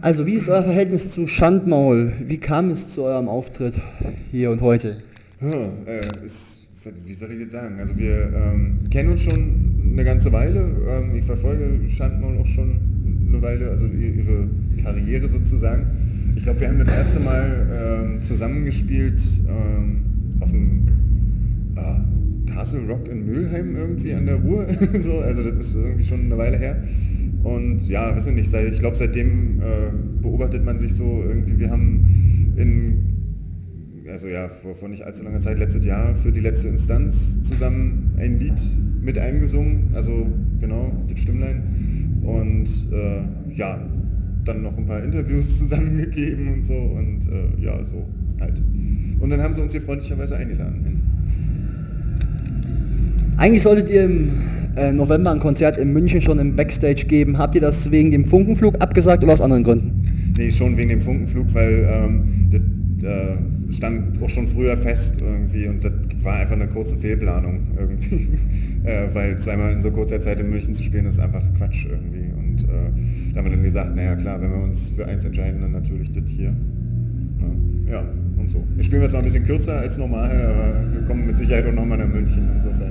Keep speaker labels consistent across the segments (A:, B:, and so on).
A: Also, wie ist euer Verhältnis zu Schandmaul? Wie kam es zu eurem Auftritt hier und heute?
B: Wie soll ich jetzt sagen? Also wir kennen uns schon eine ganze Weile. Ich verfolge Schandmaul auch schon eine Weile, also ihre Karriere sozusagen. Ich glaube, wir haben das erste Mal zusammengespielt auf dem Castle Rock in Mülheim irgendwie an der Ruhr. So, also das ist irgendwie schon eine Weile her. Und ja, weiß ich nicht, ich glaube seitdem beobachtet man sich so irgendwie, wir haben in also ja, vor nicht allzu langer Zeit, letztes Jahr, für die letzte Instanz zusammen ein Lied mit eingesungen, also genau, das Stimmlein. Und ja, dann noch ein paar Interviews zusammengegeben und so und ja, so halt. Und dann haben sie uns hier freundlicherweise eingeladen hin.
A: Eigentlich solltet ihr im November ein Konzert in München schon im Backstage geben. Habt ihr das wegen dem Funkenflug abgesagt oder aus anderen Gründen?
B: Nee, schon wegen dem Funkenflug, weil das stand auch schon früher fest irgendwie und das war einfach eine kurze Fehlplanung irgendwie. Weil zweimal in so kurzer Zeit in München zu spielen ist einfach Quatsch irgendwie. Und da haben wir dann gesagt, naja klar, wenn wir uns für eins entscheiden, dann natürlich das hier. Ja, und so. Wir spielen jetzt noch ein bisschen kürzer als normal, aber wir kommen mit Sicherheit auch nochmal nach München insofern.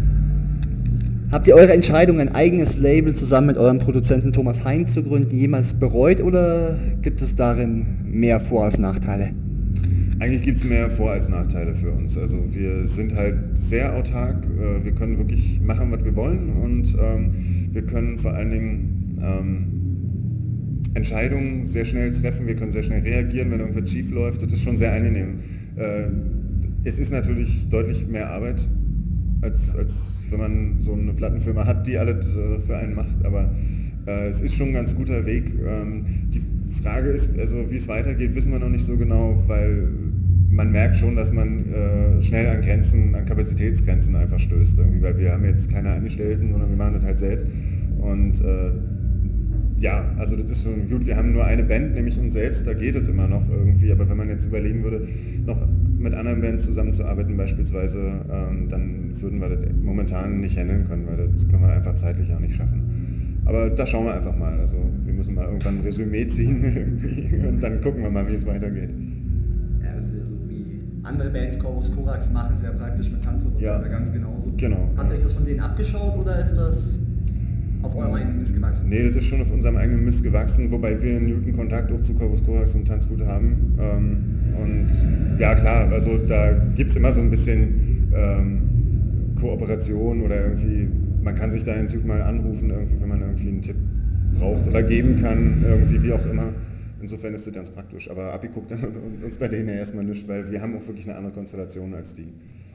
A: Habt ihr eure Entscheidung, ein eigenes Label zusammen mit eurem Produzenten Thomas Hein zu gründen, jemals bereut oder gibt es darin mehr Vor- als Nachteile?
B: Eigentlich gibt es mehr Vor- als Nachteile für uns. Also wir sind halt sehr autark, wir können wirklich machen, was wir wollen und wir können vor allen Dingen Entscheidungen sehr schnell treffen, wir können sehr schnell reagieren, wenn irgendwas schief läuft. Das ist schon sehr angenehm. Es ist natürlich deutlich mehr Arbeit, als wenn man so eine Plattenfirma hat, die alles für einen macht, aber es ist schon ein ganz guter Weg. Die Frage ist, also wie es weitergeht, wissen wir noch nicht so genau, weil man merkt schon, dass man schnell an Grenzen, an Kapazitätsgrenzen einfach stößt, irgendwie, weil wir haben jetzt keine Angestellten, sondern wir machen das halt selbst und ja, also das ist schon gut. Wir haben nur eine Band, nämlich uns selbst, da geht es immer noch irgendwie. Aber wenn man jetzt überlegen würde, noch mit anderen Bands zusammenzuarbeiten beispielsweise, dann würden wir das momentan nicht handeln können, weil das können wir einfach zeitlich auch nicht schaffen. Aber da schauen wir einfach mal. Also wir müssen mal irgendwann ein Resümee ziehen irgendwie und dann gucken wir mal, wie es weitergeht.
A: Ja, das ist ja so wie andere Bands, Chorus, Korax machen es ja praktisch mit Tanzwut und
B: Ja,
A: Salbe ganz genauso.
B: genau.
A: Habt ihr euch das von denen abgeschaut oder ist das auf eurem eigenen Mist gewachsen?
B: Nee, das ist schon auf unserem eigenen Mist gewachsen, wobei wir einen guten Kontakt auch zu Corvus Corax und Tanzgute haben. Und ja klar, also da gibt es immer so ein bisschen Kooperation oder irgendwie, man kann sich da in Zug mal anrufen, irgendwie, wenn man irgendwie einen Tipp braucht oder geben kann, irgendwie wie auch immer. Insofern ist das ganz praktisch. Aber Abi guckt uns bei denen ja erstmal nicht, weil wir haben auch wirklich eine andere Konstellation als die.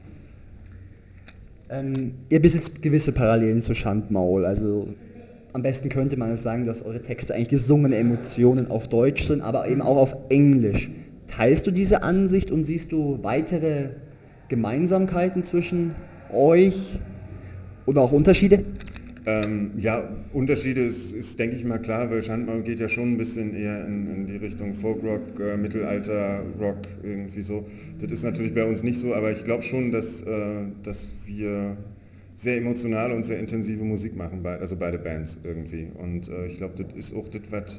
A: Ihr besitzt gewisse Parallelen zu Schandmaul. Also am besten könnte man es sagen, dass eure Texte eigentlich gesungene Emotionen auf Deutsch sind, aber eben auch auf Englisch. Teilst du diese Ansicht und siehst du weitere Gemeinsamkeiten zwischen euch oder auch Unterschiede?
B: Ja, Unterschiede ist, denke ich mal, klar, weil Schandmaul geht ja schon ein bisschen eher in die Richtung Folkrock, Mittelalter-Rock, irgendwie so. Das ist natürlich bei uns nicht so, aber ich glaube schon, dass wir sehr emotionale und sehr intensive Musik machen, also beide Bands irgendwie. Und ich glaube, das ist auch das, was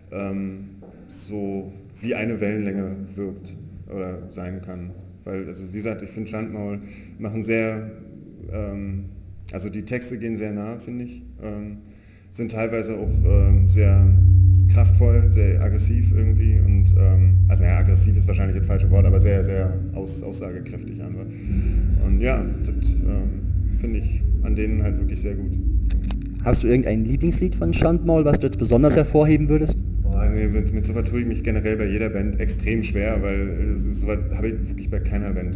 B: so wie eine Wellenlänge wirkt oder sein kann. Weil, also wie gesagt, ich finde Schandmaul machen sehr also die Texte gehen sehr nah, finde ich. Sind teilweise auch sehr kraftvoll, sehr aggressiv irgendwie. Und, also ja, aggressiv ist wahrscheinlich das falsche Wort, aber sehr, sehr aussagekräftig einfach. Und ja, das finde ich an denen halt wirklich sehr gut.
A: Hast du irgendein Lieblingslied von Schandmaul, was du jetzt besonders hervorheben würdest?
B: Boah, nee, mit sowas tue ich mich generell bei jeder Band extrem schwer, weil sowas habe ich wirklich bei keiner Band.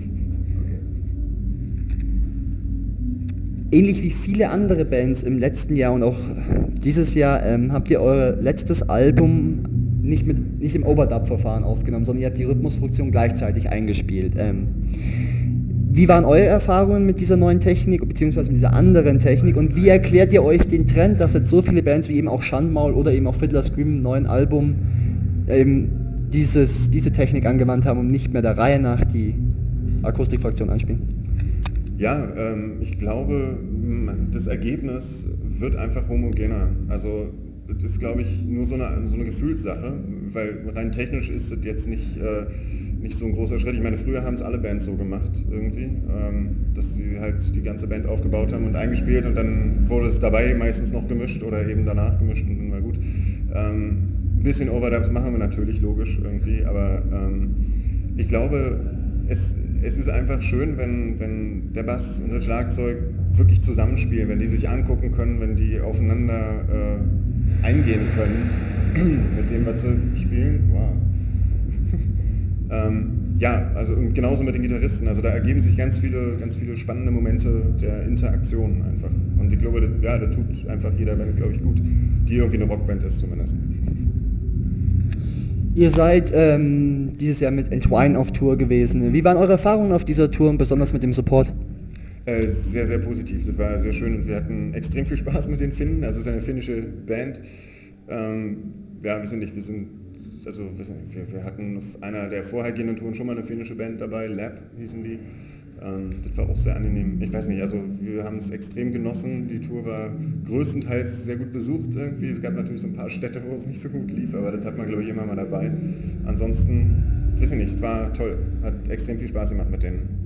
A: Ähnlich wie viele andere Bands im letzten Jahr und auch dieses Jahr habt ihr euer letztes Album nicht im Overdub-Verfahren aufgenommen, sondern ihr habt die Rhythmusfunktion gleichzeitig eingespielt. Wie waren eure Erfahrungen mit dieser neuen Technik bzw. mit dieser anderen Technik und wie erklärt ihr euch den Trend, dass jetzt so viele Bands wie eben auch Schandmaul oder eben auch Fiddler Scream im neuen Album eben diese Technik angewandt haben und nicht mehr der Reihe nach die Akustikfraktion anspielen?
B: Ja, ich glaube, das Ergebnis wird einfach homogener. Also das ist, glaube ich, nur so eine Gefühlssache, weil rein technisch ist das jetzt nicht so ein großer Schritt. Ich meine, früher haben es alle Bands so gemacht irgendwie, dass sie halt die ganze Band aufgebaut haben und eingespielt und dann wurde es dabei meistens noch gemischt oder eben danach gemischt und dann war gut. Ein bisschen Overdubs machen wir natürlich, logisch irgendwie, aber ich glaube, es ist einfach schön, wenn der Bass und das Schlagzeug wirklich zusammenspielen, wenn die sich angucken können, wenn die aufeinander eingehen können mit dem, was sie spielen. Wow. Ja, also und genauso mit den Gitarristen. Also da ergeben sich ganz viele spannende Momente der Interaktion einfach. Und ich glaube, ja, da tut einfach jeder Band, glaube ich, gut, die irgendwie eine Rockband ist zumindest.
A: Ihr seid dieses Jahr mit Entwine auf Tour gewesen. Wie waren eure Erfahrungen auf dieser Tour und besonders mit dem Support?
B: Sehr, sehr positiv. Das war sehr schön und wir hatten extrem viel Spaß mit den Finnen. Also es ist eine finnische Band. Ähm, ja, wir sind nicht, wir hatten auf einer der vorhergehenden Touren schon mal eine finnische Band dabei, Lab hießen die. Das war auch sehr angenehm. Ich weiß nicht, also wir haben es extrem genossen. Die Tour war größtenteils sehr gut besucht irgendwie. Es gab natürlich so ein paar Städte, wo es nicht so gut lief, aber das hat man, glaube ich, immer mal dabei. Ansonsten, weiß ich nicht, es war toll. Hat extrem viel Spaß gemacht mit denen.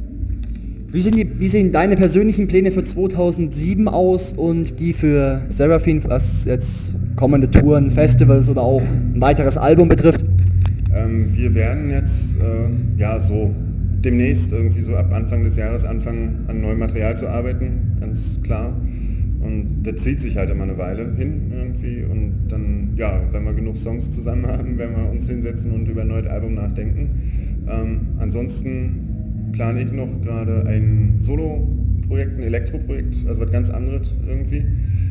A: Wie sehen deine persönlichen Pläne für 2007 aus und die für Seraphine, was jetzt kommende Touren, Festivals oder auch ein weiteres Album betrifft?
B: Wir werden jetzt ja so demnächst irgendwie so ab Anfang des Jahres anfangen an neuem Material zu arbeiten, ganz klar. Und das zieht sich halt immer eine Weile hin irgendwie und dann, ja, wenn wir genug Songs zusammen haben, werden wir uns hinsetzen und über ein neues Album nachdenken. Ansonsten plane ich noch gerade ein Solo-Projekt, ein Elektroprojekt, also was ganz anderes irgendwie.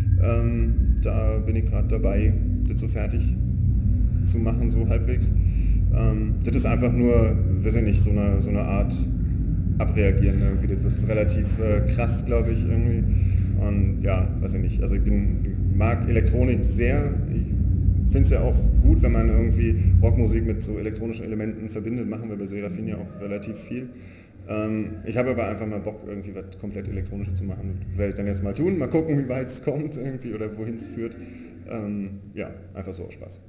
B: Da bin ich gerade dabei, das so fertig zu machen, so halbwegs. Das ist einfach nur, weiß ich nicht, so eine Art Abreagieren irgendwie. Das wird relativ krass, glaube ich, irgendwie. Und ja, weiß ich nicht. Also mag Elektronik sehr. Ich finde es ja auch gut, wenn man irgendwie Rockmusik mit so elektronischen Elementen verbindet. Machen wir bei Serafin ja auch relativ viel. Ich habe aber einfach mal Bock, irgendwie was komplett Elektronisches zu machen. Das werde ich dann jetzt mal tun. Mal gucken, wie weit es kommt irgendwie oder wohin es führt. Ja, einfach so aus Spaß.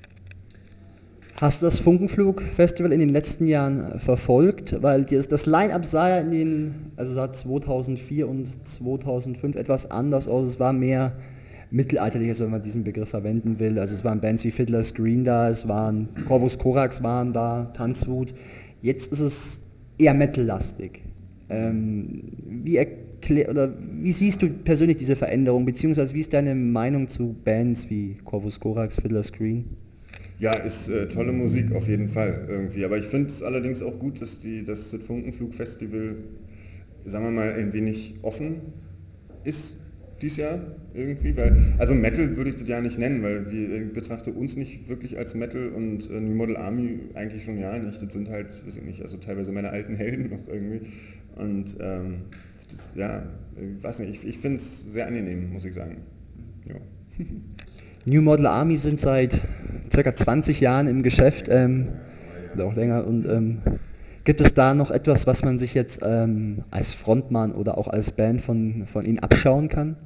A: Hast du das Funkenflug-Festival in den letzten Jahren verfolgt? Weil das Line-Up sah ja also sah 2004 und 2005 etwas anders aus. Es war mehr mittelalterlich, also wenn man diesen Begriff verwenden will. Also es waren Bands wie Fiddler's Green da, es waren Corvus Corax waren da, Tanzwut. Jetzt ist es eher metal-lastig. Wie siehst du persönlich diese Veränderung, beziehungsweise wie ist deine Meinung zu Bands wie Corvus Corax, Fiddler's Green?
B: Ja, ist tolle Musik auf jeden Fall irgendwie. Aber ich finde es allerdings auch gut, dass das Funkenflug-Festival, sagen wir mal, ein wenig offen ist dieses Jahr irgendwie. Weil, also Metal würde ich das ja nicht nennen, weil ich betrachte uns nicht wirklich als Metal und New Model Army eigentlich schon ja nicht. Das sind halt, weiß ich nicht, also teilweise meine alten Helden noch irgendwie. Und ja, ich weiß nicht, ich finde es sehr angenehm, muss ich sagen. Ja.
A: New Model Army sind seit ca. 20 Jahren im Geschäft, oder auch länger. Und gibt es da noch etwas, was man sich jetzt als Frontmann oder auch als Band von ihnen abschauen kann?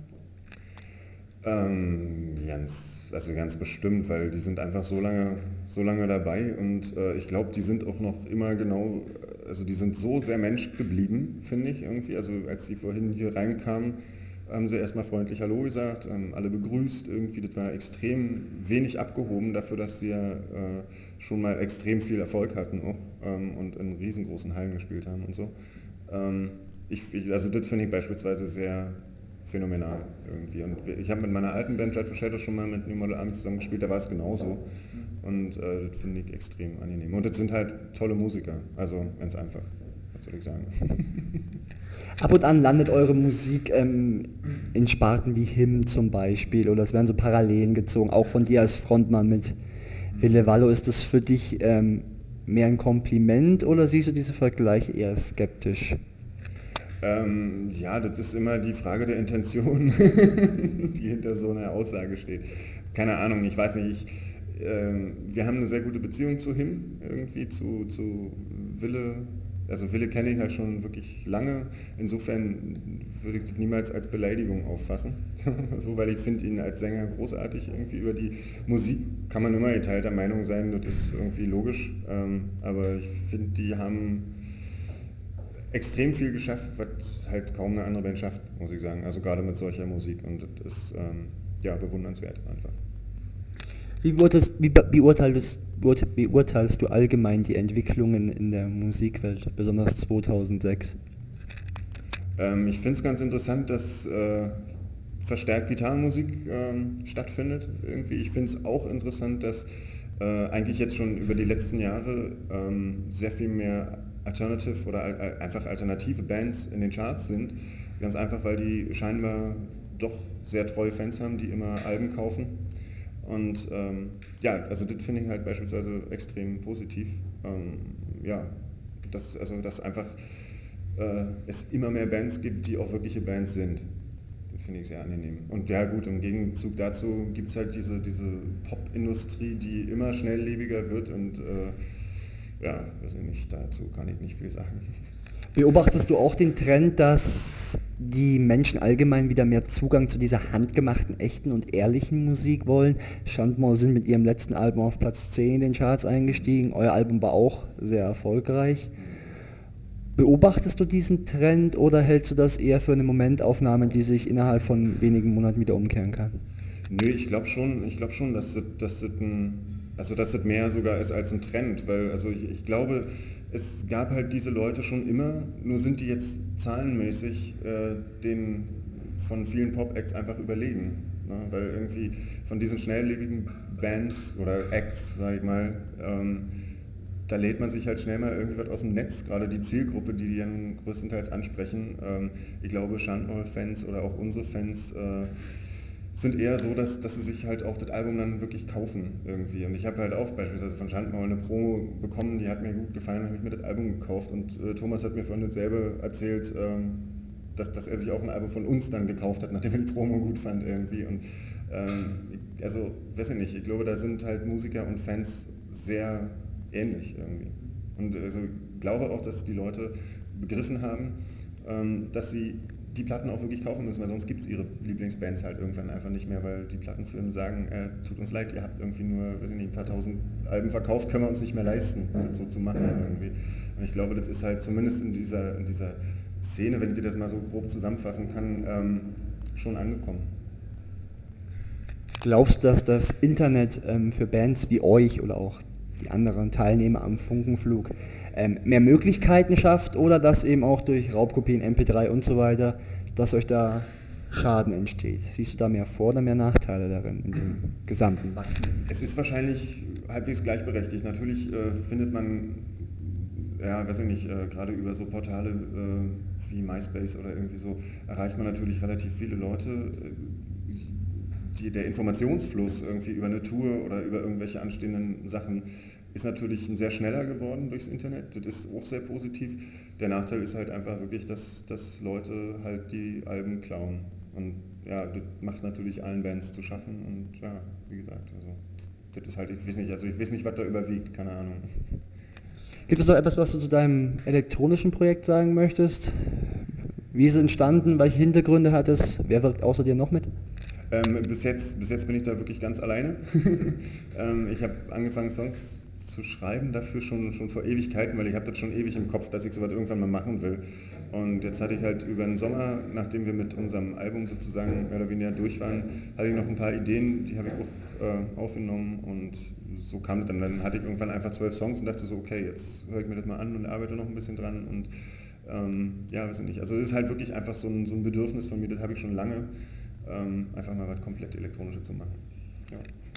B: Ganz bestimmt, weil die sind einfach so lange dabei und ich glaube, die sind auch noch immer genau, also die sind so sehr Mensch geblieben, finde ich irgendwie. Also als die vorhin hier reinkamen, haben sie erstmal freundlich Hallo gesagt, alle begrüßt irgendwie. Das war extrem wenig abgehoben dafür, dass sie ja schon mal extrem viel Erfolg hatten auch und in riesengroßen Hallen gespielt haben und so. Ähm, also das finde ich beispielsweise sehr phänomenal irgendwie. Und ich habe mit meiner alten Band Dread for Shadows schon mal mit New Model Army zusammengespielt, da war es genauso. Und das finde ich extrem angenehm. Und das sind halt tolle Musiker, also ganz einfach, was soll ich sagen.
A: Ab und an landet eure Musik in Sparten wie Hymn zum Beispiel oder es werden so Parallelen gezogen, auch von dir als Frontmann mit Ville Vallo. Ist das für dich mehr ein Kompliment oder siehst du diese Vergleiche eher skeptisch?
B: Ja, das ist immer die Frage der Intention, die hinter so einer Aussage steht. Keine Ahnung, ich weiß nicht. Wir haben eine sehr gute Beziehung zu ihm, irgendwie, zu Wille. also Wille kenne ich halt schon wirklich lange, insofern würde ich das niemals als Beleidigung auffassen, so, weil ich finde ihn als Sänger großartig, irgendwie über die Musik kann man immer geteilter Meinung sein, das ist irgendwie logisch, aber ich finde, die haben extrem viel geschafft, was halt kaum eine andere Band schafft, muss ich sagen, also gerade mit solcher Musik und das ist ja bewundernswert einfach.
A: Beurteilst du allgemein die Entwicklungen in der Musikwelt, besonders 2006?
B: Ich finde es ganz interessant, dass verstärkt Gitarrenmusik stattfindet. Irgendwie. Ich finde es auch interessant, dass eigentlich jetzt schon über die letzten Jahre sehr viel mehr Alternative oder einfach alternative Bands in den Charts sind. Ganz einfach, weil die scheinbar doch sehr treue Fans haben, die immer Alben kaufen. Und ja, also das finde ich halt beispielsweise extrem positiv. Ja, dass einfach es immer mehr Bands gibt, die auch wirkliche Bands sind. Das finde ich sehr angenehm. Und ja gut, im Gegenzug dazu gibt es halt diese Pop-Industrie, die immer schnelllebiger wird und ja, weiß ich nicht, dazu kann ich nicht viel sagen.
A: Beobachtest du auch den Trend, dass die Menschen allgemein wieder mehr Zugang zu dieser handgemachten, echten und ehrlichen Musik wollen? Schandmaul sind mit ihrem letzten Album auf Platz 10 in den Charts eingestiegen. Euer Album war auch sehr erfolgreich. Beobachtest du diesen Trend oder hältst du das eher für eine Momentaufnahme, die sich innerhalb von wenigen Monaten wieder umkehren kann?
B: Nö, ich glaub schon, dass das mehr sogar ist als ein Trend, weil also ich glaube, es gab halt diese Leute schon immer, nur sind die jetzt zahlenmäßig den von vielen Pop-Acts einfach überlegen. Ne? Weil irgendwie von diesen schnelllebigen Bands oder Acts, sag ich mal, da lädt man sich halt schnell mal irgendwas aus dem Netz, gerade die Zielgruppe, die ja nun größtenteils ansprechen. Ich glaube, Schandmaul-Fans oder auch unsere Fans sind eher so, dass sie sich halt auch das Album dann wirklich kaufen irgendwie. Und ich habe halt auch beispielsweise von Schandmaul eine Promo bekommen, die hat mir gut gefallen, habe ich mir das Album gekauft. Und Thomas hat mir vorhin dasselbe erzählt, dass er sich auch ein Album von uns dann gekauft hat, nachdem er die Promo gut fand irgendwie. Und also, weiß ich nicht, ich glaube, da sind halt Musiker und Fans sehr ähnlich irgendwie. Und also ich glaube auch, dass die Leute begriffen haben, dass sie die Platten auch wirklich kaufen müssen, weil sonst gibt es ihre Lieblingsbands halt irgendwann einfach nicht mehr, weil die Plattenfirmen sagen, tut uns leid, ihr habt irgendwie nur, weiß ich nicht, ein paar tausend Alben verkauft, können wir uns nicht mehr leisten, das so zu machen irgendwie. Und ich glaube, das ist halt zumindest in dieser Szene, wenn ich dir das mal so grob zusammenfassen kann, schon angekommen.
A: Glaubst du, dass das Internet für Bands wie euch oder auch die anderen Teilnehmer am Funkenflug mehr Möglichkeiten schafft oder dass eben auch durch Raubkopien, MP3 und so weiter, dass euch da Schaden entsteht? Siehst du da mehr Vor- oder mehr Nachteile darin, in diesem gesamten Wachstum?
B: Es ist wahrscheinlich halbwegs gleichberechtigt. Natürlich findet man, ja, weiß ich nicht, gerade über so Portale wie MySpace oder irgendwie so, erreicht man natürlich relativ viele Leute. Der Informationsfluss irgendwie über eine Tour oder über irgendwelche anstehenden Sachen ist natürlich ein sehr schneller geworden durchs Internet. Das ist auch sehr positiv. Der Nachteil ist halt einfach wirklich, dass Leute halt die Alben klauen. Und ja, das macht natürlich allen Bands zu schaffen. Und ja, wie gesagt, also das ist halt, ich weiß nicht, was da überwiegt, keine Ahnung.
A: Gibt es noch etwas, was du zu deinem elektronischen Projekt sagen möchtest? Wie ist es entstanden? Welche Hintergründe hat es? Wer wirkt außer dir noch mit?
B: Bis jetzt bin ich da wirklich ganz alleine. Ich habe angefangen Songs zu schreiben dafür schon vor Ewigkeiten, weil ich habe das schon ewig im Kopf, dass ich sowas irgendwann mal machen will. Und jetzt hatte ich halt über den Sommer, nachdem wir mit unserem Album sozusagen mehr oder weniger durch waren, hatte ich noch ein paar Ideen, die habe ich auch aufgenommen und so kam es dann. Dann hatte ich irgendwann einfach 12 Songs und dachte so, okay, jetzt höre ich mir das mal an und arbeite noch ein bisschen dran und ja, weiß ich nicht. Also es ist halt wirklich einfach so ein Bedürfnis von mir, das habe ich schon lange, einfach mal was komplett Elektronisches zu machen. Ja.